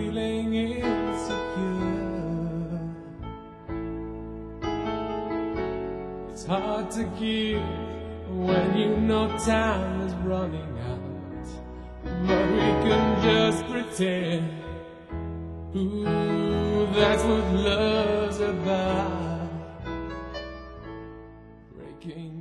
feeling insecure. It's hard to give when you know time is running out, but we can just pretend. Ooh, that's what love's about. Breaking